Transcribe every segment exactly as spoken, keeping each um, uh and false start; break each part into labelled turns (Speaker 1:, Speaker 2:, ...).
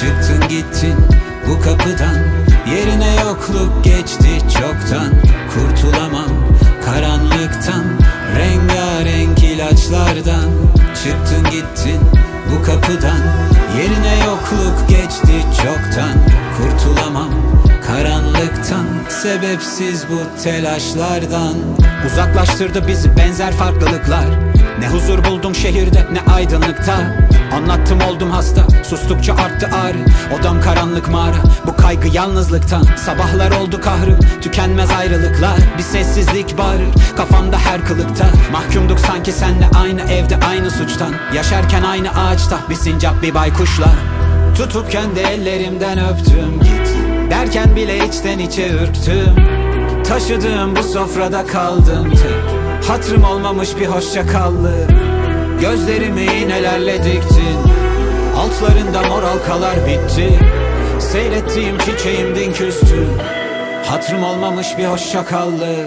Speaker 1: Çıktın gittin bu kapıdan, yerine yokluk geçti çoktan. Kurtulamam karanlıktan, rengarenk ilaçlardan. Çıktın gittin bu kapıdan, yerine yokluk geçti çoktan. Kurtulamam karanlıktan, sebepsiz bu telaşlardan.
Speaker 2: Uzaklaştırdı bizi benzer farklılıklar. Ne huzur buldum şehirde ne aydınlıkta. Anlattım oldum hasta, sustukça arttı ağrı. Odam karanlık mağara, bu kaygı yalnızlıktan. Sabahlar oldu kahrım, tükenmez ayrılıklar. Bir sessizlik bağırır kafamda her kılıkta. Mahkumduk sanki senle aynı evde aynı suçtan. Yaşarken aynı ağaçta bir sincap bir baykuşla. Tutup kendi ellerimden öptüm git derken bile içten içe ürktüm. Taşıdığım bu sofrada kaldım tek. Hatırım olmamış bir hoşçakallık. Gözlerimi iğnelerle diktin, altlarında mor halkalar bitti. Seyrettiğim çiçeğimdin küstü. Hatırım olmamış bir hoşçakallık.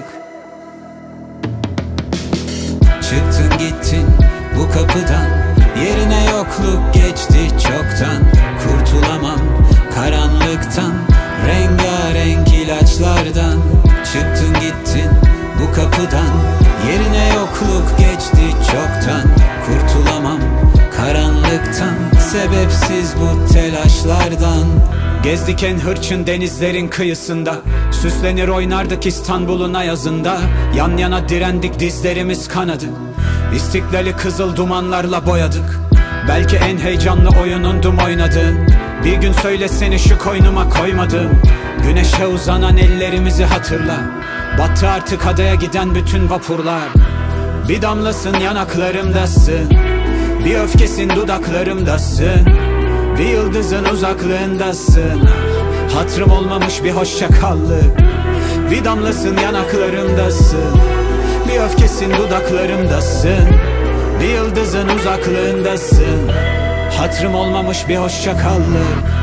Speaker 1: Çıktın gittin bu kapıdan, yerine yokluk geçti çoktan. Kurtulamam karanlıktan, rengarenk ilaçlardan. Çıktın gittin bu kapıdan, yerine yokluk geçti çoktan. Kurtulamam karanlıktan, sebepsiz bu telaşlardan.
Speaker 2: Gezdik en hırçın denizlerin kıyısında. Süslenir oynardık İstanbul'un ayazında. Yan yana direndik dizlerimiz kanadı. İstiklali kızıl dumanlarla boyadık. Belki en heyecanlı oyunundum oynadığın. Bir gün söyle seni şu koynuma koymadım. Güneşe uzanan ellerimizi hatırla. Battı artık adaya giden bütün vapurlar. Bir damlasın yanaklarımdasın, bir öfkesin dudaklarımdasın, bir yıldızın uzaklığındasın. Hatırım olmamış bir hoşçakallık. Bir damlasın yanaklarımdasın, bir öfkesin dudaklarımdasın, bir yıldızın uzaklığındasın. Hatırım olmamış bir hoşçakallık.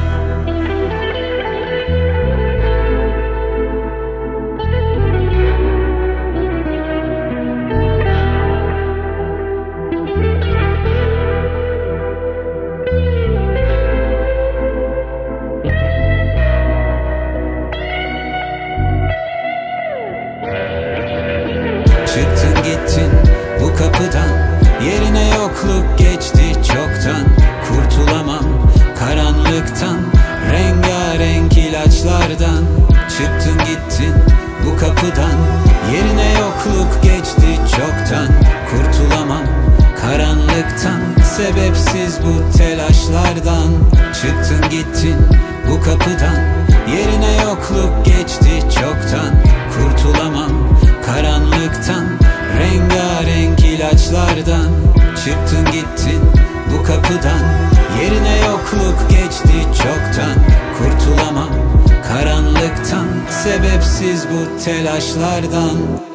Speaker 1: Çıktın gittin bu kapıdan, yerine yokluk geçti çoktan. Kurtulamam karanlıktan, rengarenk ilaçlardan. Çıktın gittin bu kapıdan, yerine yokluk geçti çoktan. Kurtulamam karanlıktan, sebepsiz bu telaşlardan. Çıktın gittin bu kapıdan, yerine yokluk geçti çoktan. Kurtulamam karanlıktan, rengarenk ilaçlardan. Çıktın gittin bu kapıdan, yerine yokluk geçti çoktan. Kurtulamam karanlıktan, sebepsiz bu telaşlardan.